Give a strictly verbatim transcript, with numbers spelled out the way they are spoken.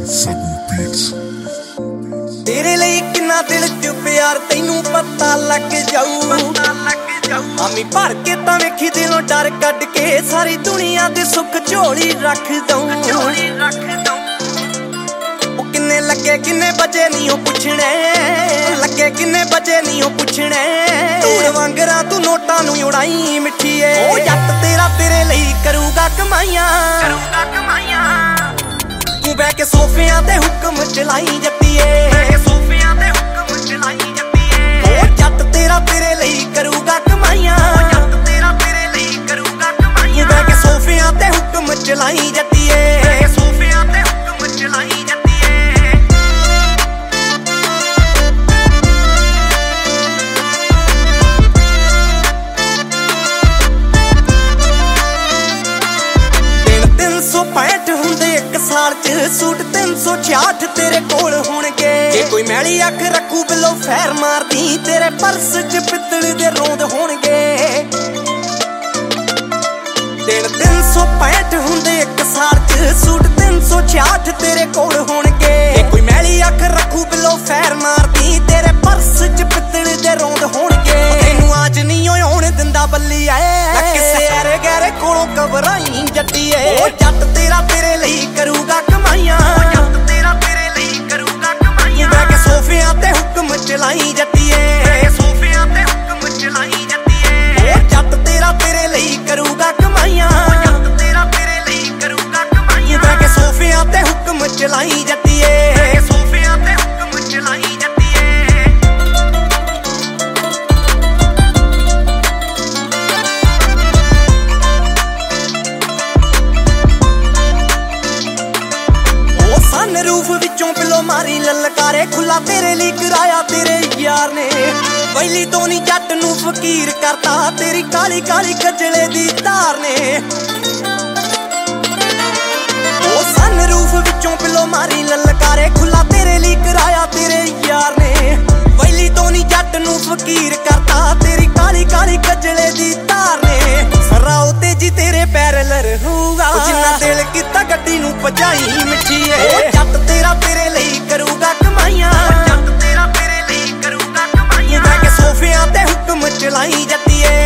तेरे लिए किन्ना दिल च प्यार तैनू पता लग जाऊ। आमी भर के तां वेखी दिलों डर कढ के सारी दुनिया दे सुख झोली रख दऊं। किन्ने लगे किन्ने बजे नहीं हो पुछने, लगे किन्ने बजे नहीं हो पुछने। धूड़ वांगरा तू नोटां नूं उड़ाई मिठीए, ओ जट तेरा तेरे लिए करूगा कमाइयां। तू बह के सोफियां ते हुक्म चलाई जट्टीए, सोफियां ते हुक्म चलाई जट्टीए। ओ जट तेरा तेरे लिए करूगा कमाइयां, जट तेरा तेरे लिए करूगा कमाइयां। तू बह के सोफियां ते हुक्म चलाई जट्टीए, सोफियां ते हुक्म चलाई जट्टीए। पैंठ हुंदे एक साल च सूट तीन सौ छियाठ तेरे कोल होणगे। जे कोई मैली अख रखू बिलो फैर मारदी तेरे पर्स च पित्तल दे रोंद होणगे। दिन तीन सौ पैंठ हुंदे एक साल च सूट तीन सौ छियाठ तेरे कोल होणगे। जे कोई मैली अख रखू बिलो फैर मारदी तेरे पर्स च पित्तल दे रोंद होणगे। तैनू आज नहीं होण दिंदा बल्ली ऐ किसे ऐरे गैरे कोलों घबराई जट्टीए। ओ जट तेरा तेरे लिए करूगा कमाइयां, जट तेरा तेरे लिए करूगा कमाइयां। बह के सोफियां ते हुक्म चलाई जट्टीए, सोफियां ते हुक्म चलाई जट्टीए। ओ जट तेरा तेरे लिए करूगा कमाइयां, जट तेरा तेरे लिए करूगा कमाइयां। बह के सोफियां ते हुक्म चलाई जट्टीए, सोफियां ते हुक्म चलाई जट्टीए। रूफ विचों पिलो मारी ललकारे खुला तेरे लिए कराया तेरे यार ने। पहली तो नहीं जट नू फकीर करता तेरी काली काली कजले दी तार ने। ओ सन रूफ विचों पिलो मारी ललकारे खुला तेरे लिए कराया तेरे यार ने। पहली तो नहीं जट नू फकीर करता तेरी काली काली कजले दी तार ने। सराओ तेजी तेरे पैरलर होगा जिन्ना दिल किता गड्डी नू भजाई मिठीए। ओ जट तेरा तेरे लिए करूगा कमाइयां, जट तेरा तेरे लिए करूगा कमाइयां। बह के सोफियां ते हुक्म चलाई जट्टीए,